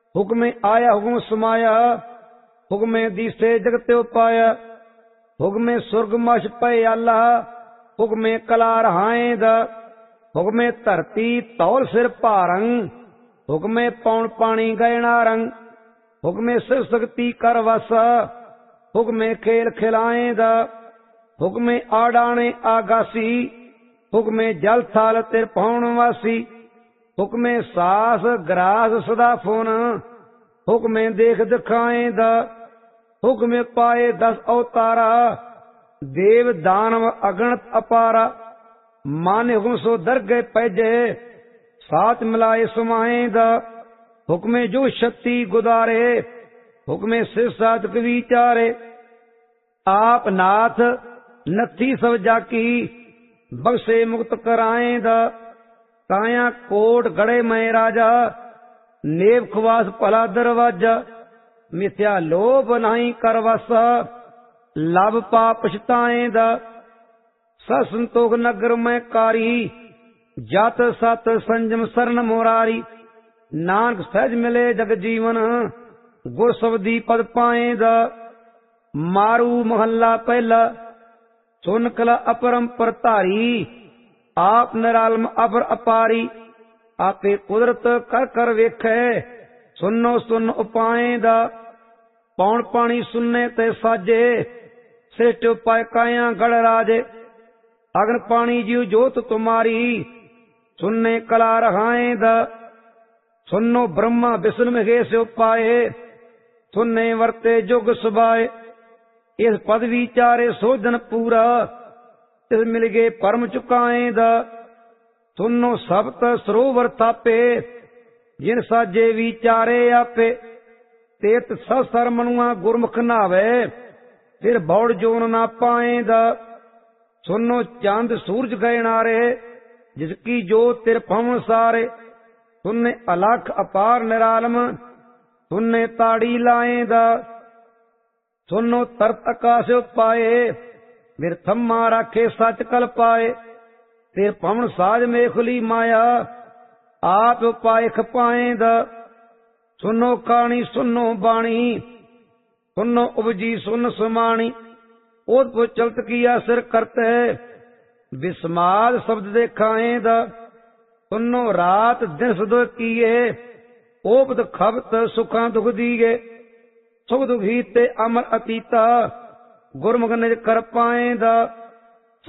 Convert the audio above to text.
हुक्मे आया हुक्म समाया, हुक्मे दिसे जगत उपाया। हुक्मे सुर्ग मश पय आला, हुक्मे कला रहाएद। हुक्मे धरती तौल सिर भारंग, हुक्मे पौन पानी गए नारंग। हुक्मे शिव शक्ति कर वस, हुक्मे खेल खिलाएद। हुक्मे आडाने आगासी, हुक्मे जल थाल तिर पौन वासी। हुक्मे सास ग्रास सदा फुन, हुक्मे देख दिखाएद। हुक्मे पाए 10 अवतारा, देव दानव अगणत अपारा। माने हुक्म सो दरगह पैजे, साथ मिलाए समाएद। हुक्मे जो शक्ति गुदारे, हुक्मे शिव साधक विचारे। आप नाथ नथी सब जाकी, बख्शे मुक्त कराएद। काया कोट गड़े मैं राजा, नेब खवास भला दरवाजा। मिथ्या लोभ नहीं करवस, लाभ पा पछताएद। ससंतोख नगर में कारी, जात सत संजम शरण मुरारी। नानक सहज मिले जग जीवन, गुर सबदी पद पाएद। मारू महला पहला, सुन कला अपरंपर धारी। आप निरालम अपर अपारी, आपे कुदरत कर कर वेखे। सुनो सुन उपाएद, पौन पानी सुनने ते साजे। श्रेष्ठ उपाय काया गढ़ राजे, अग्न पानी जीव जोत तुम्हारी। सुनने कला रहाएद, सुनो ब्रह्मा विष्णु महेश उपाय। सुनने वर्ते जुग सुबाए, इस पद विचारे सोजन पूरा। इस मिल गए परम चुकाएद, सुनो सप्त सरोवर थापे। जिन साजे विचारे आपे, तेत सर मनुआ गुरमुख नावे। फिर बौड़ जोन ना पाएद। सुनो चांद सूरज गए नारे, जिसकी जोत तिर पवन सारे। सुनने अलख अपार निरालम, सुनने ताड़ी लाएद। सुनो तरत आकाश पाए, फिर थम्मा राखे सच कल पाए। फिर पवन साज में खुली माया, आप पाए खपाएद। सुनो कहानी सुनो बाणी, सुनो उपजी सुन समाणी। ओत को चलत किया सिर करते, विस्माद शब्द देखाएद। सुनो रात दिन सदो किए, ओपत खबत सुखा दुख दिए। सुख दुखी ते अमर अतीता, गुरमुख निज कर पाएद।